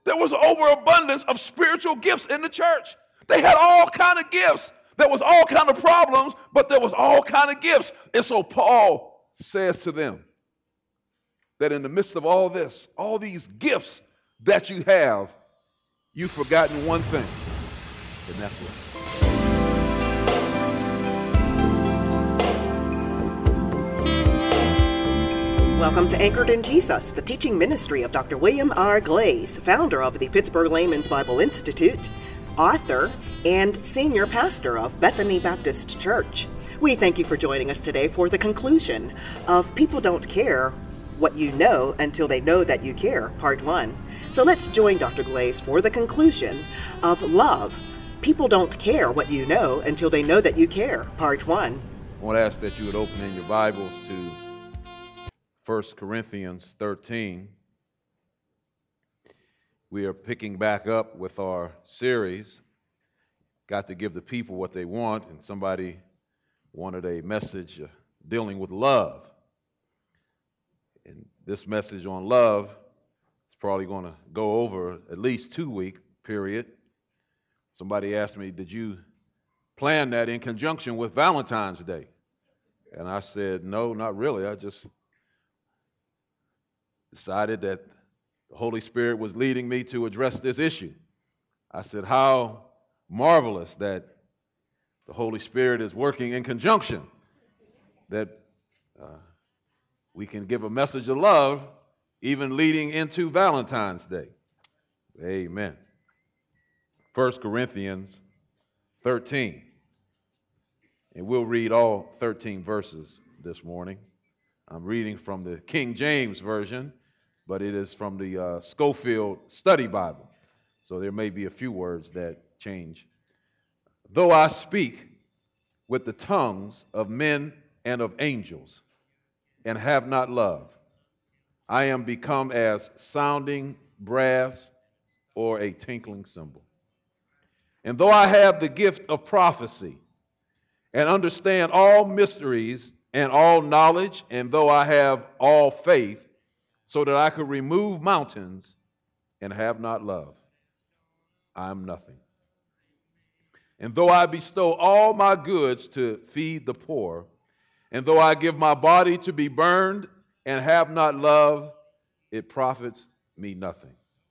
There was an overabundance of spiritual gifts in the church. They had all kind of gifts. There was all kind of problems, but there was all kind of gifts. And so Paul says to them that in the midst of all this, all these gifts that you have, you've forgotten one thing, and that's what. Welcome to Anchored in Jesus, the teaching ministry of Dr. William R. Glaze, founder of the Pittsburgh Layman's Bible Institute, author, and senior pastor of Bethany Baptist Church. We thank you for joining us today for the conclusion of People Don't Care What You Know Until They Know That You Care, Part 1. So let's join Dr. Glaze for the conclusion of Love. People Don't Care What You Know Until They Know That You Care, Part 1. I want to ask that you would open in your Bibles to 1 Corinthians 13. We are picking back up with our series, Got to Give the People What They Want, and somebody wanted a message dealing with love. And this message on love is probably going to go over at least 2-week period. Somebody asked me, did you plan that in conjunction with Valentine's Day? And I said, no, not really. I just decided that the Holy Spirit was leading me to address this issue. I said, how marvelous that the Holy Spirit is working in conjunction, that we can give a message of love even leading into Valentine's Day. Amen. 1 Corinthians 13. And we'll read all 13 verses this morning. I'm reading from the King James Version, but it is from the Scofield Study Bible. So there may be a few words that change. Though I speak with the tongues of men and of angels, and have not love, I am become as sounding brass or a tinkling cymbal. And though I have the gift of prophecy, and understand all mysteries and all knowledge, and though I have all faith, so that I could remove mountains and have not love, I am nothing. And though I bestow all my goods to feed the poor, and though I give my body to be burned and have not love, it profits me nothing.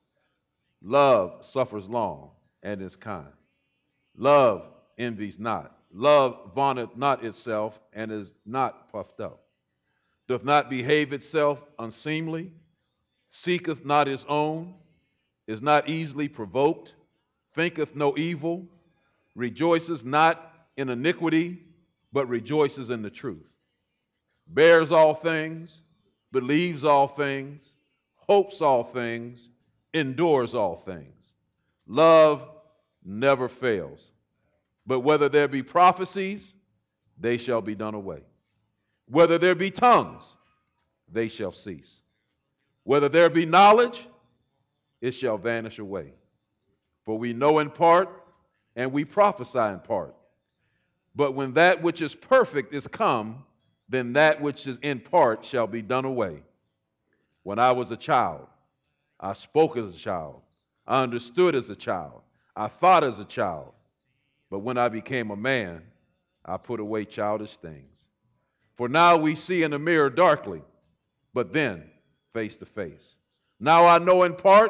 Love suffers long and is kind. Love envies not. Love vaunteth not itself and is not puffed up. Doth not behave itself unseemly, seeketh not his own, is not easily provoked, thinketh no evil, rejoices not in iniquity, but rejoices in the truth, bears all things, believes all things, hopes all things, endures all things. Love never fails, but whether there be prophecies, they shall be done away. Whether there be tongues, they shall cease. Whether there be knowledge, it shall vanish away. For we know in part, and we prophesy in part. But when that which is perfect is come, then that which is in part shall be done away. When I was a child, I spoke as a child. I understood as a child. I thought as a child. But when I became a man, I put away childish things. For now we see in a mirror darkly, but then face to face. Now I know in part,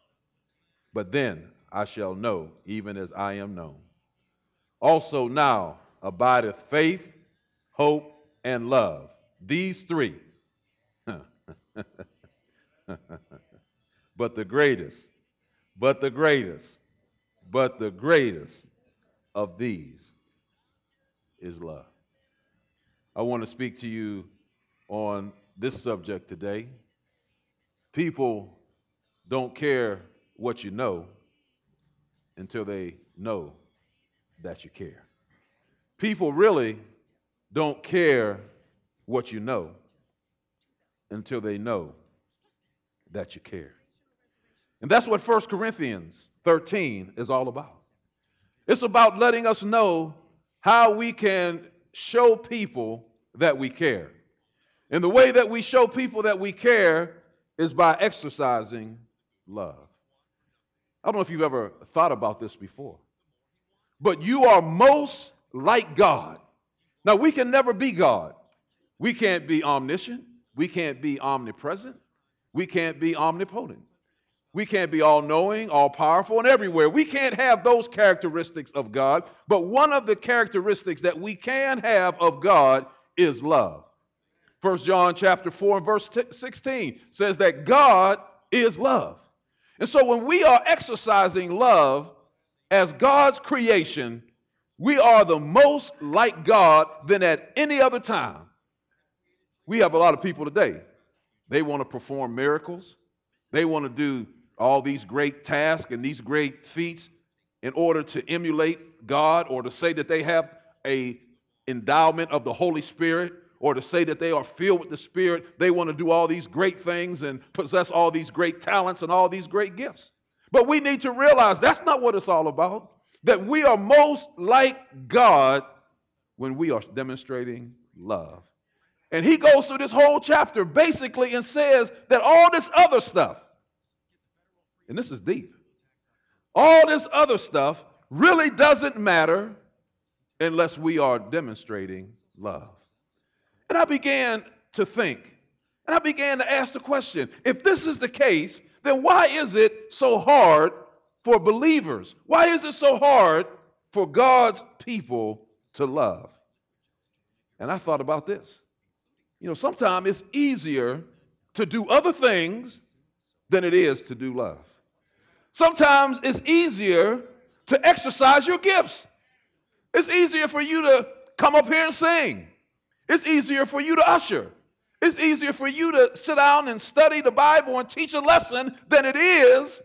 but then I shall know, even as I am known. Also now abideth faith, hope, and love. These three. But the greatest of these is love. I want to speak to you on this subject today. People don't care what you know until they know that you care. People really don't care what you know until they know that you care. And that's what 1 Corinthians 13 is all about. It's about letting us know how we can show people that we care. And the way that we show people that we care is by exercising love. I don't know if you've ever thought about this before, but you are most like God. Now, we can never be God. We can't be omniscient. We can't be omnipresent. We can't be omnipotent. We can't be all-knowing, all-powerful, and everywhere. We can't have those characteristics of God, but one of the characteristics that we can have of God is love. 1 John chapter 4 and verse 16 says that God is love. And so when we are exercising love as God's creation, we are the most like God than at any other time. We have a lot of people today. They want to perform miracles. They want to do all these great tasks and these great feats in order to emulate God, or to say that they have an endowment of the Holy Spirit, or to say that they are filled with the Spirit. They want to do all these great things and possess all these great talents and all these great gifts. But we need to realize that's not what it's all about. That we are most like God when we are demonstrating love. And he goes through this whole chapter basically and says that all this other stuff, and this is deep, all this other stuff really doesn't matter unless we are demonstrating love. And I began to think, and I began to ask the question, if this is the case, then why is it so hard for believers? Why is it so hard for God's people to love? And I thought about this. You know, sometimes it's easier to do other things than it is to do love. Sometimes it's easier to exercise your gifts. It's easier for you to come up here and sing. It's easier for you to usher. It's easier for you to sit down and study the Bible and teach a lesson than it is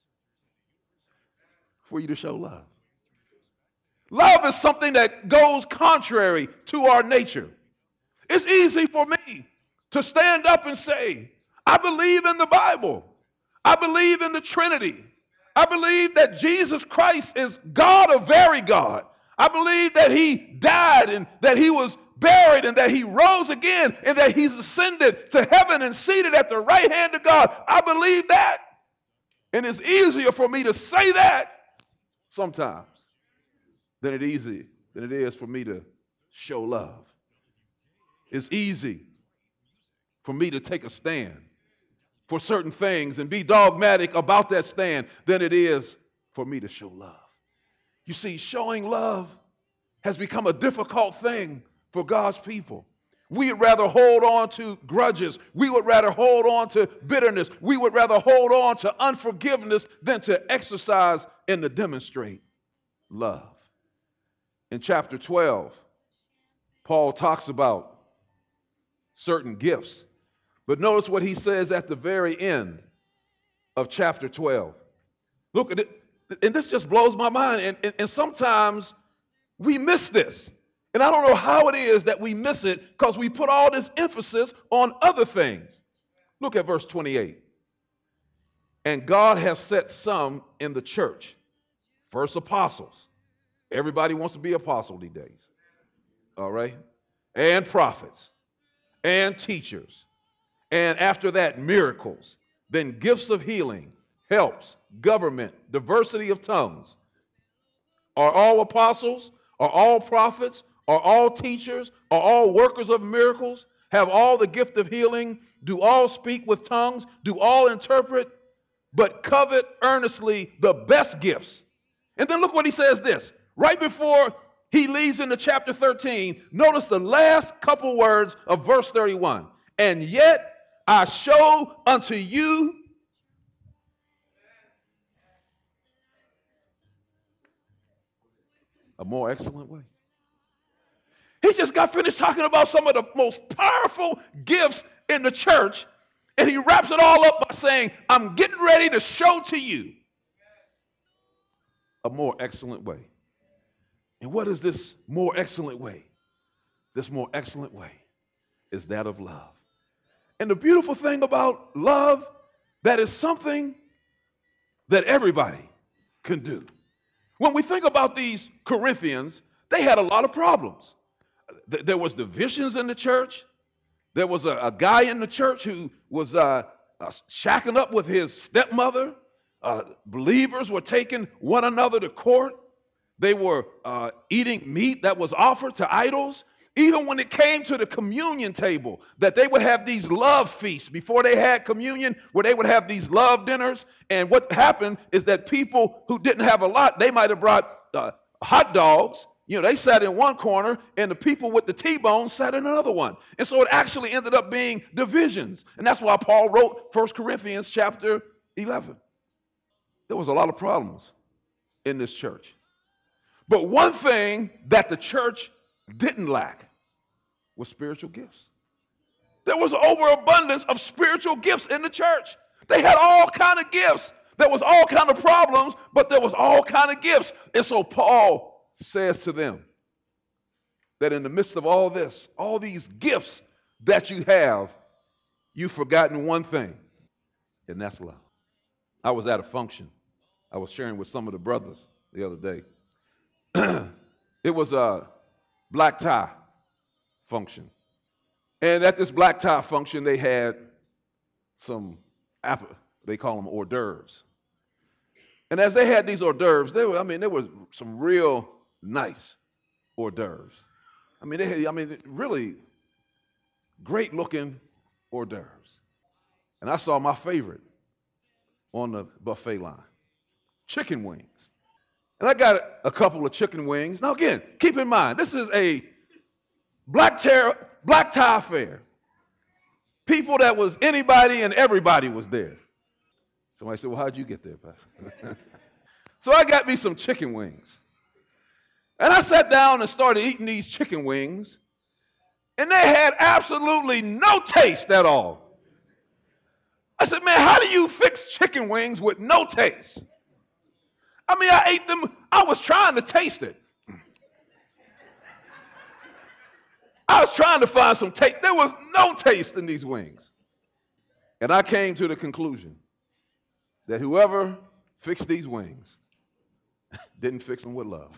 for you to show love. Love is something that goes contrary to our nature. It's easy for me to stand up and say, I believe in the Bible. I believe in the Trinity. I believe that Jesus Christ is God, a very God. I believe that he died and that he was buried and that he rose again and that he's ascended to heaven and seated at the right hand of God. I believe that. And it's easier for me to say that sometimes than it is for me to show love. It's easy for me to take a stand for certain things and be dogmatic about that stand than it is for me to show love. You see, showing love has become a difficult thing for God's people. We would rather hold on to grudges. We would rather hold on to bitterness. We would rather hold on to unforgiveness than to exercise and to demonstrate love. In chapter 12, Paul talks about certain gifts. But notice what he says at the very end of chapter 12. Look at it, and this just blows my mind. And sometimes we miss this. And I don't know how it is that we miss it because we put all this emphasis on other things. Look at verse 28. And God has set some in the church. First, apostles. Everybody wants to be apostle these days. All right? And prophets. And teachers. And after that, miracles. Then gifts of healing, helps, government, diversity of tongues. Are all apostles? Are all prophets? Are all teachers? Are all workers of miracles? Have all the gift of healing? Do all speak with tongues? Do all interpret? But covet earnestly the best gifts. And then look what he says this. Right before he leads into chapter 13, notice the last couple words of verse 31. And yet I show unto you a more excellent way. He just got finished talking about some of the most powerful gifts in the church, and he wraps it all up by saying, I'm getting ready to show to you a more excellent way. And what is this more excellent way? This more excellent way is that of love. And the beautiful thing about love, that is something that everybody can do. When we think about these Corinthians, they had a lot of problems. There was divisions in the church. There was a guy in the church who was shacking up with his stepmother. Believers were taking one another to court. They were eating meat that was offered to idols. Even when it came to the communion table, that they would have these love feasts before they had communion, where they would have these love dinners. And what happened is that people who didn't have a lot, they might have brought hot dogs. You know, they sat in one corner, and the people with the T-bone sat in another one. And so it actually ended up being divisions. And that's why Paul wrote 1 Corinthians chapter 11. There was a lot of problems in this church. But one thing that the church didn't lack was spiritual gifts. There was overabundance of spiritual gifts in the church. They had all kind of gifts. There was all kind of problems, but there was all kind of gifts. And so Paul says to them that in the midst of all this, all these gifts that you have, you've forgotten one thing, and that's love. I was at a function. I was sharing with some of the brothers the other day. It was a black tie function. And at this black tie function, they had some, they call them hors d'oeuvres. And as they had these hors d'oeuvres, there were some real nice hors d'oeuvres. They had, really great looking hors d'oeuvres. And I saw my favorite on the buffet line, chicken wings. And I got a couple of chicken wings. Now again, keep in mind, this is a black tie affair. People that was anybody and everybody was there. Somebody said, well, how'd you get there, Pastor? So I got me some chicken wings. And I sat down and started eating these chicken wings. And they had absolutely no taste at all. I said, man, how do you fix chicken wings with no taste? I ate them. I was trying to taste it. I was trying to find some taste. There was no taste in these wings. And I came to the conclusion that whoever fixed these wings didn't fix them with love.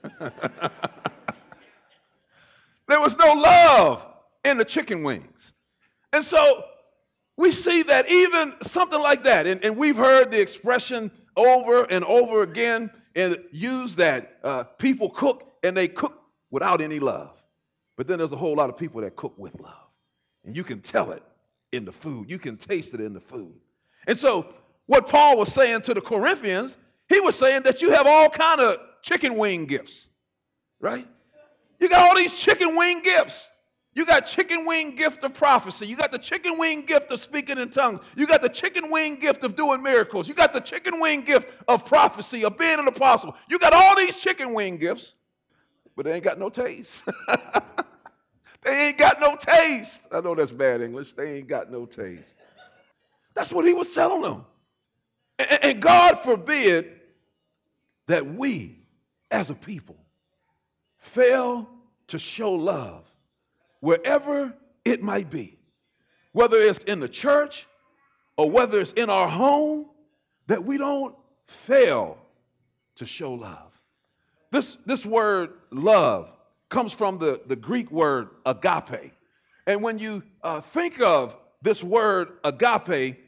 There was no love in the chicken wings. And so we see that even something like that, and we've heard the expression over and over again and use that people cook, and they cook without any love. But then there's a whole lot of people that cook with love. And you can tell it in the food. You can taste it in the food. And so what Paul was saying to the Corinthians, he was saying that you have all kind of chicken wing gifts, right? You got all these chicken wing gifts. You got chicken wing gift of prophecy. You got the chicken wing gift of speaking in tongues. You got the chicken wing gift of doing miracles. You got the chicken wing gift of prophecy, of being an apostle. You got all these chicken wing gifts, but they ain't got no taste. They ain't got no taste. I know that's bad English. They ain't got no taste. That's what he was telling them. And God forbid that we, as a people, fail to show love wherever it might be, whether it's in the church or whether it's in our home, that we don't fail to show love. This word love comes from the Greek word agape. And when you think of this word agape,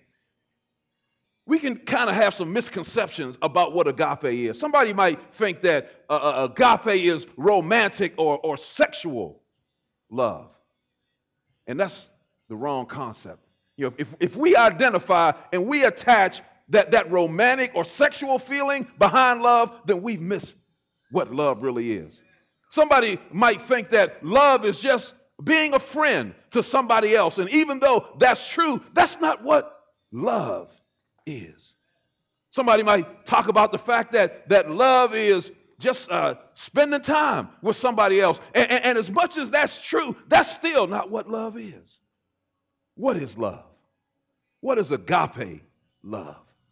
we can kind of have some misconceptions about what agape is. Somebody might think that agape is romantic or sexual love. And that's the wrong concept. You know, if we identify and we attach that romantic or sexual feeling behind love, then we've missed what love really is. Somebody might think that love is just being a friend to somebody else. And even though that's true, that's not what love is. Somebody might talk about the fact that love is just spending time with somebody else. And as much as that's true, that's still not what love is. What is love? What is agape love?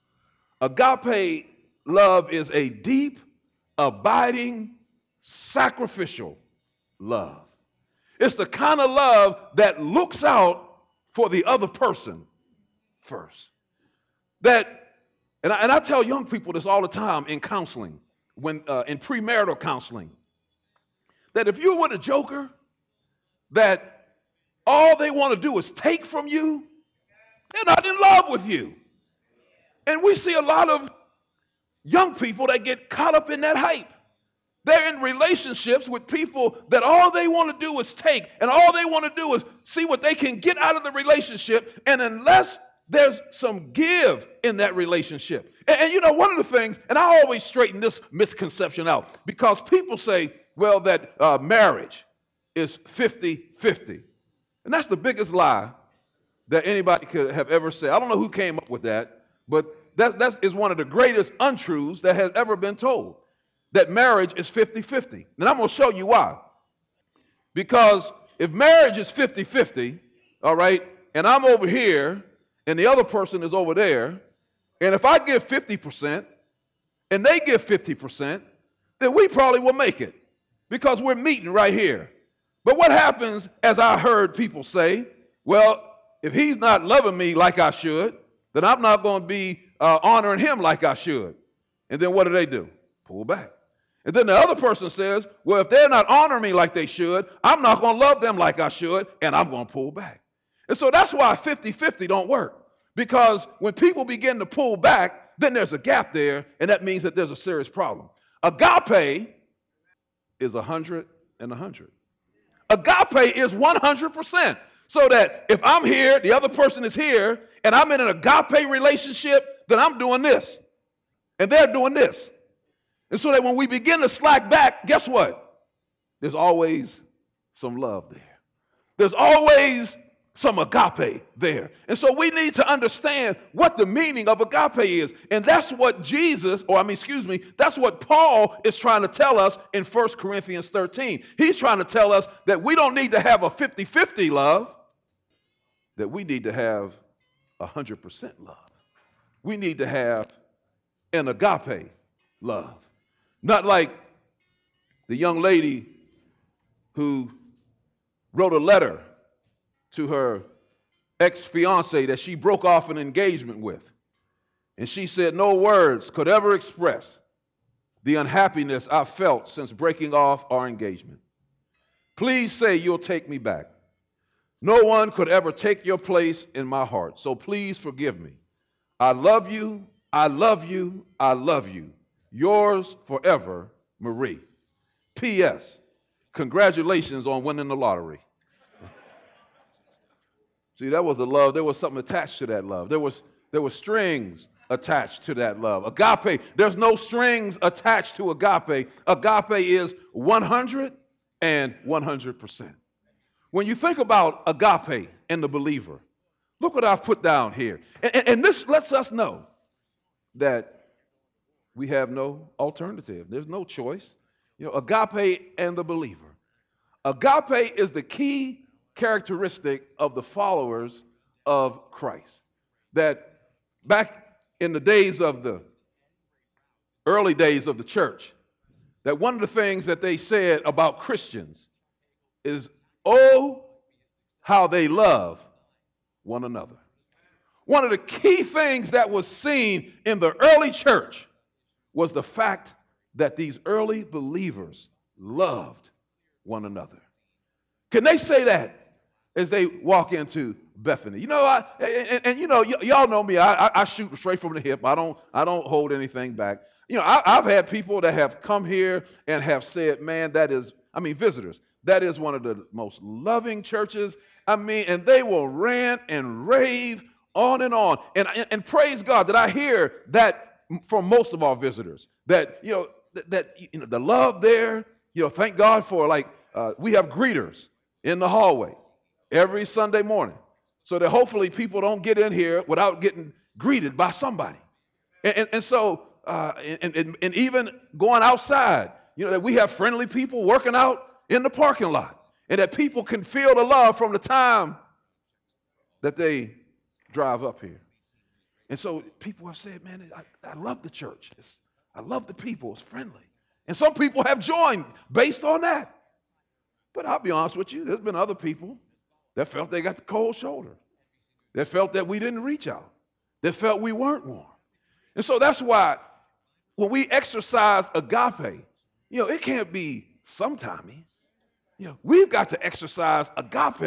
Agape love is a deep, abiding, sacrificial love. It's the kind of love that looks out for the other person first. And I tell young people this all the time in counseling, when in premarital counseling, that if you're with a joker, that all they want to do is take from you, they're not in love with you. And we see a lot of young people that get caught up in that hype. They're in relationships with people that all they want to do is take, and all they want to do is see what they can get out of the relationship. And unless there's some give in that relationship. And you know, one of the things, and I always straighten this misconception out, because people say, well, that marriage is 50-50. And that's the biggest lie that anybody could have ever said. I don't know who came up with that, but that is one of the greatest untruths that has ever been told, that marriage is 50-50. And I'm going to show you why. Because if marriage is 50-50, all right, and I'm over here, and the other person is over there, and if I give 50% and they give 50%, then we probably will make it because we're meeting right here. But what happens, as I heard people say, well, if he's not loving me like I should, then I'm not going to be honoring him like I should. And then what do? Pull back. And then the other person says, well, if they're not honoring me like they should, I'm not going to love them like I should, and I'm going to pull back. And so that's why 50-50 don't work. Because when people begin to pull back, then there's a gap there, and that means that there's a serious problem. Agape is 100 and 100. Agape is 100%. So that if I'm here, the other person is here, and I'm in an agape relationship, then I'm doing this, and they're doing this. And so that when we begin to slack back, guess what? There's always some love there. There's always some agape there. And so we need to understand what the meaning of agape is. And that's what that's what Paul is trying to tell us in 1 Corinthians 13. He's trying to tell us that we don't need to have a 50-50 love, that we need to have 100% love. We need to have an agape love. Not like the young lady who wrote a letter to her ex-fiance that she broke off an engagement with. And she said, no words could ever express the unhappiness I felt since breaking off our engagement. Please say you'll take me back. No one could ever take your place in my heart, so please forgive me. I love you, I love you, I love you. Yours forever, Marie. P.S. Congratulations on winning the lottery. See, that was a love. There was something attached to that love. There was strings attached to that love. Agape, there's no strings attached to agape. Agape is 100 and 100%. When you think about agape and the believer, look what I've put down here. And this lets us know that we have no alternative. There's no choice. You know, agape and the believer. Agape is the key characteristic of the followers of Christ. That back in the days of the early days of the church, that one of the things that they said about Christians is, oh, how they love one another. One of the key things that was seen in the early church was the fact that these early believers loved one another. Can they say that as they walk into Bethany? You know, y'all know me. I shoot straight from the hip. I don't hold anything back. You know, I've had people that have come here and have said, man, visitors, that is one of the most loving churches. And they will rant and rave on and on. And praise God that I hear that from most of our visitors, that the love there, thank God for, we have greeters in the hallway every Sunday morning, so that hopefully people don't get in here without getting greeted by somebody. And so even going outside, that we have friendly people working out in the parking lot, and that people can feel the love from the time that they drive up here. And so people have said, man, I love the church. I love the people. It's friendly. And some people have joined based on that. But I'll be honest with you, there's been other people that felt they got the cold shoulder, that felt that we didn't reach out, that felt we weren't warm. And so that's why when we exercise agape, it can't be sometimey. We've got to exercise agape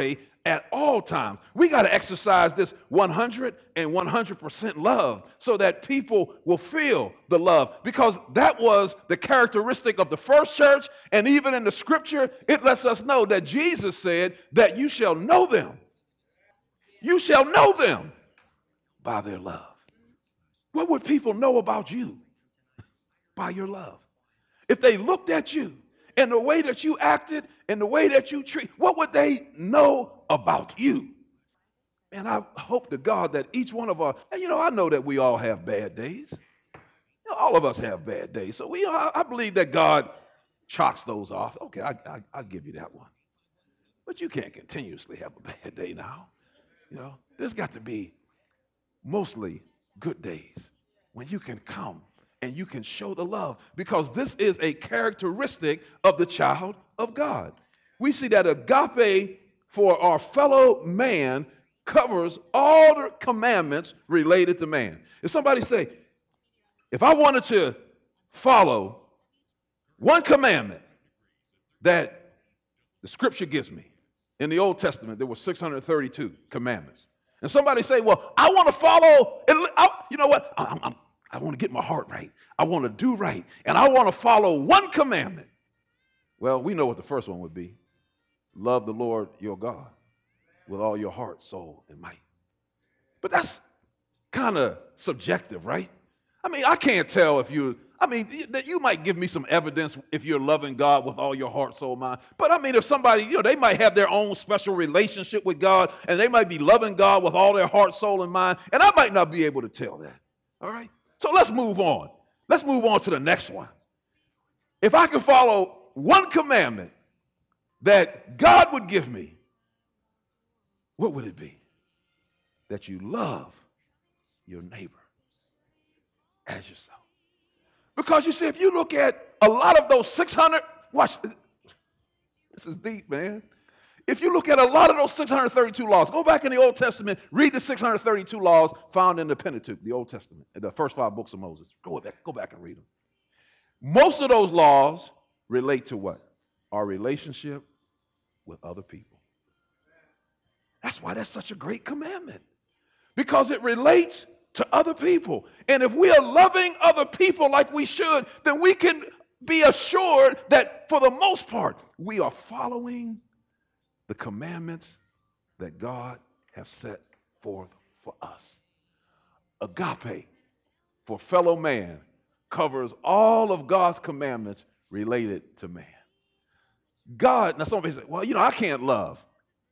at all times. We got to exercise this 100 and 100% love so that people will feel the love, because that was the characteristic of the first church. And even in the scripture, it lets us know that Jesus said that you shall know them. You shall know them by their love. What would people know about you? By your love. If they looked at you and the way that you acted and the way that you treat, what would they know about you? And I hope to God that each one of us, and I know that we all have bad days. All of us have bad days. So I believe that God chalks those off. Okay, I'll give you that one. But you can't continuously have a bad day now. There's got to be mostly good days when you can come and you can show the love, because this is a characteristic of the child of God. We see that agape for our fellow man covers all the commandments related to man. If somebody say, if I wanted to follow one commandment that the scripture gives me, in the Old Testament, there were 632 commandments. And somebody say, well, I want to follow, you know what? I want to get my heart right. I want to do right. And I want to follow one commandment. Well, we know what the first one would be. Love the Lord your God with all your heart, soul, and might. But that's kind of subjective, right? I can't tell if you might give me some evidence if you're loving God with all your heart, soul, mind. But if somebody, they might have their own special relationship with God, and they might be loving God with all their heart, soul, and mind, and I might not be able to tell that. All right? So let's move on. Let's move on to the next one. If I can follow one commandment that God would give me, what would it be? That you love your neighbor as yourself. Because you see, if you look at a lot of those 600, watch, this is deep, man. If you look at a lot of those 632 laws, go back in the Old Testament, read the 632 laws found in the Pentateuch, the Old Testament, the first 5 books of Moses. Go back and read them. Most of those laws relate to what? Our relationship with other people. That's why that's such a great commandment, because it relates to other people. And if we are loving other people like we should, then we can be assured that for the most part, we are following the commandments that God has set forth for us. Agape for fellow man covers all of God's commandments related to man. God, now somebody say, well, I can't love.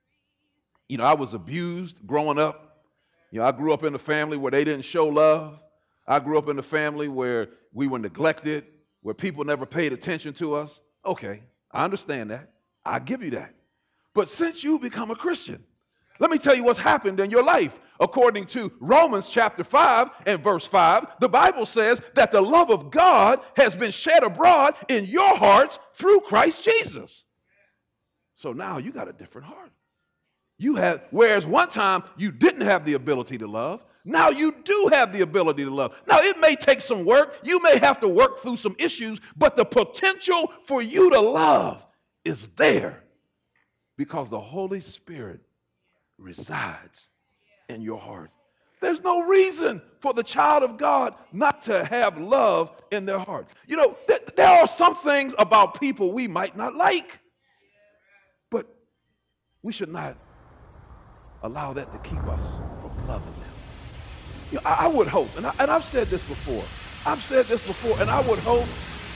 I was abused growing up. I grew up in a family where they didn't show love. I grew up in a family where we were neglected, where people never paid attention to us. Okay, I understand that. I give you that. But since you become a Christian, let me tell you what's happened in your life. According to Romans chapter 5 and verse 5, the Bible says that the love of God has been shed abroad in your hearts through Christ Jesus. So now you got a different heart. Whereas one time you didn't have the ability to love, now you do have the ability to love. Now it may take some work. You may have to work through some issues, but the potential for you to love is there because the Holy Spirit resides in your heart. There's no reason for the child of God not to have love in their heart. There are some things about people we might not like, but we should not allow that to keep us from loving them. I would hope, and I've said this before, and I would hope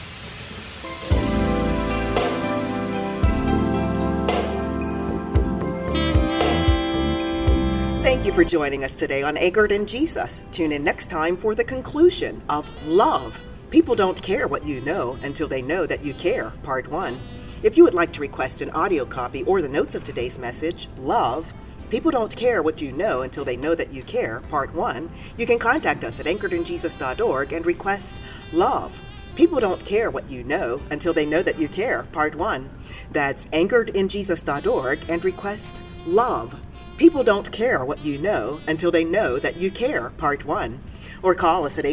Thank you for joining us today on Anchored in Jesus. Tune in next time for the conclusion of Love. People don't care what you know until they know that you care, Part 1. If you would like to request an audio copy or the notes of today's message, Love, People Don't Care What You Know Until They Know That You Care, Part 1, you can contact us at anchoredinjesus.org and request Love. People Don't Care What You Know Until They Know That You Care, Part 1. That's anchoredinjesus.org and request Love. People don't care what you know until they know that you care, Part 1. or call us at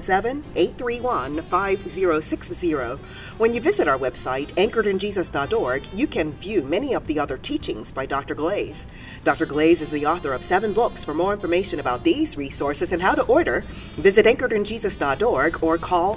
877-831-5060. When you visit our website, anchoredinjesus.org, you can view many of the other teachings by Dr. Glaze. Dr. Glaze is the author of 7 books. For more information about these resources and how to order, visit anchoredinjesus.org or call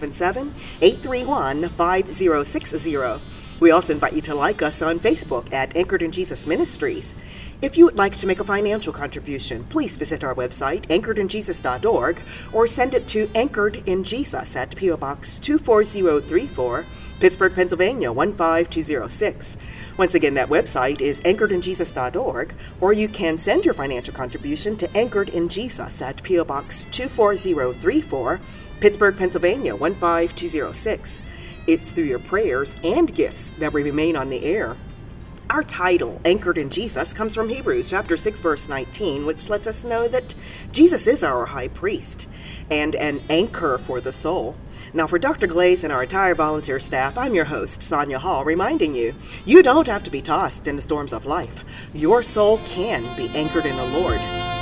877-831-5060. We also invite you to like us on Facebook at Anchored in Jesus Ministries. If you would like to make a financial contribution, please visit our website, anchoredinjesus.org, or send it to Anchored in Jesus at P.O. Box 24034, Pittsburgh, Pennsylvania 15206. Once again, that website is anchoredinjesus.org, or you can send your financial contribution to Anchored in Jesus at P.O. Box 24034, Pittsburgh, Pennsylvania 15206. It's through your prayers and gifts that we remain on the air. Our title, Anchored in Jesus, comes from Hebrews chapter 6, verse 19, which lets us know that Jesus is our high priest and an anchor for the soul. Now, for Dr. Glaze and our entire volunteer staff, I'm your host, Sonia Hall, reminding you, you don't have to be tossed in the storms of life. Your soul can be anchored in the Lord.